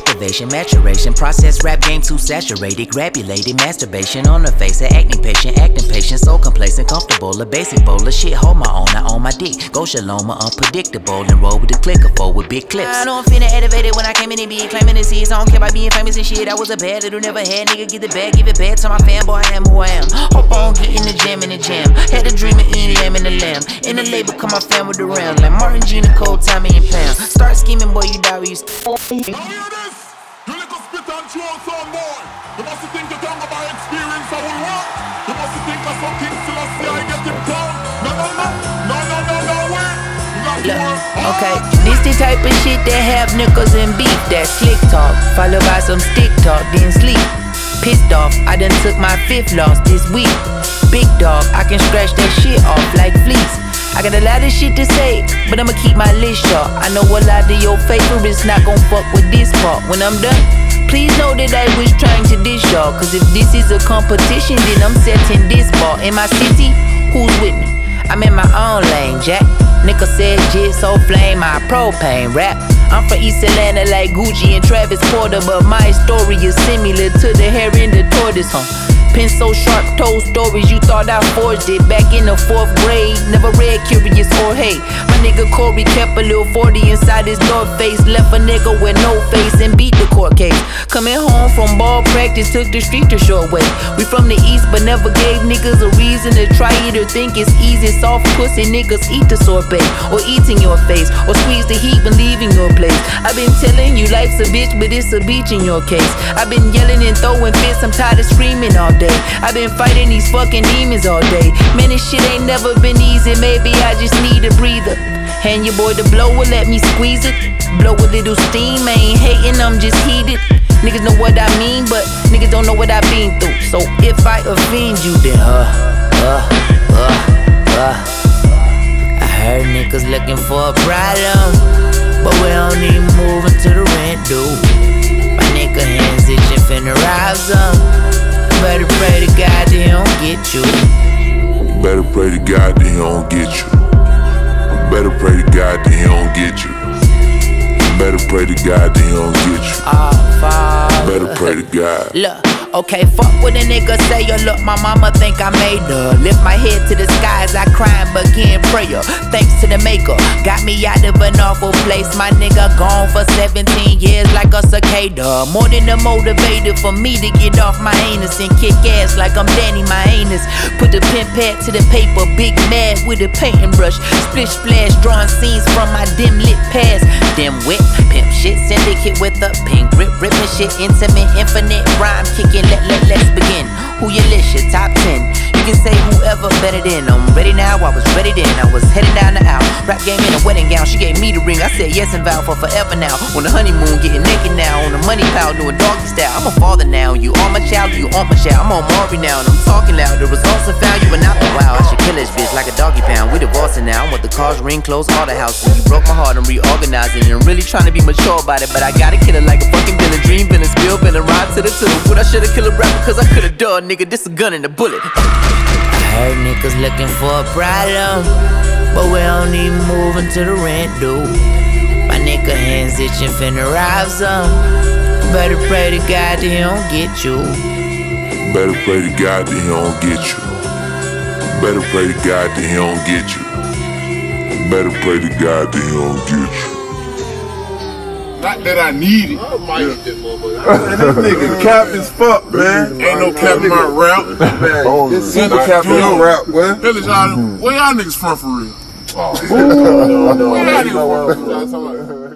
activation, maturation, process rap game too saturated, grabulated, masturbation on the face of acting patient, so complacent, comfortable, a basic bowl of shit, hold my own, I own my dick, go shalom, unpredictable, and roll with the clicker for with big clips. I don't feel elevated when I came in and be claiming the seeds, I don't care about being famous and shit, I was a bad little never had, nigga get the bag, give it back to my fanboy, I am who I am, hope on getting the jam in the jam, had a dream of eating lamb in the lamb, in the label come my fam with the ram, like Martin, Gina, Cole, Tommy, and Pam, start scheming, boy, you die where you You little spit and chew out some boy. You must think you talk about experience I will work. You must think of something till I see I get him down. No way. You got to work. Okay, this the type of shit that have nickels and beef. That slick talk, followed by some stick talk, then sleep. Pissed off, I done took my 5th loss this week. Big dog, I can scratch that shit off like fleas. I got a lot of shit to say, but I'ma keep my list short. I know a lot of your favorites not gon' fuck with this part. When I'm done, please know that I was trying to dish y'all. Cause if this is a competition, then I'm setting this bar. In my city, who's with me? I'm in my own lane, Jack. Nigga said jit so flame, my propane rap. I'm from East Atlanta like Gucci and Travis Porter, but my story is similar to the hair in the tortoise, Pen so sharp, told stories, you thought I forged it. Back in the 4th grade, never read Curious or Hey. My nigga Corey kept a little 40 inside his North Face. Left a nigga with no face and beat the court case. Coming home from ball practice, took the street the short way. We from the east, but never gave niggas a reason to try it or think it's easy. Soft pussy niggas eat the sorbet, or eat in your face, or squeeze the heat when leaving your place. I've been telling you life's a bitch, but it's a beach in your case. I've been yelling and throwing fits, I'm tired of screaming all day. I've been fighting these fucking demons all day. Man, this shit ain't never been easy. Maybe I just need a breather. Hand your boy the blower, let me squeeze it. Blow a little steam, I ain't hating, I'm just heated. Niggas know what I mean, but niggas don't know what I've been through. So if I offend you, then I heard niggas looking for a problem, but we don't need moving to the rent, dude. My nigga hands itching, finna rob some. Better pray to God that he don't get you. Better pray to God that he don't get you. Better pray to God that he don't get you. Better pray to God that he don't get you. Better pray to God. Look. Okay, fuck what a nigga say, or look, my mama think I made her. Lift my head to the sky as I cry and begin prayer. Thanks to the maker, got me out of an awful place. My nigga gone for 17 years like a cicada. More than a motivator for me to get off my anus and kick ass like I'm Danny my anus. Put the pen pad to the paper, big mad with a painting brush. Splish splash, drawing scenes from my dim lit past. Dim wit, pimp shit, syndicate with a pink grip, ripping shit, intimate, infinite rhyme kicking. Let's begin. Who you list your top 10? You can say whoever better than. I'm ready now, I was ready then. I was heading down the aisle. Rap game in a wedding gown, she gave me the ring. I said yes and vowed for forever now. On the honeymoon, getting naked now. On the money pile, doing doggy style. I'm a father now. You are my child, you are my child. I'm on Maury now, and I'm talking loud. The results are found, you are not the wow. I should kill this bitch like a doggy pound. We divorcing now. I want the cars, ring, clothes, all the house. When you broke my heart, I'm reorganizing. And really trying to be mature about it, but I gotta kill it like a fucking villain. Dream villain, spill villain, ride to the tiller. What I should've killed a rapper, cause I could've done, nigga. This a gun and a bullet. I heard niggas looking for a problem, but we don't need moving to the rent, dude. My nigga hands itching, finna rob some. Better pray to God that he don't get you. Better pray to God that he don't get you. Better pray to God that he don't get you. Better pray to God that he don't get you. Not that I need it. Man, this nigga cap as fuck, man. Ain't no cap in my rap. Man, this super cap in your rap, boy. Village, where y'all niggas from for real? No, Where y'all niggas from?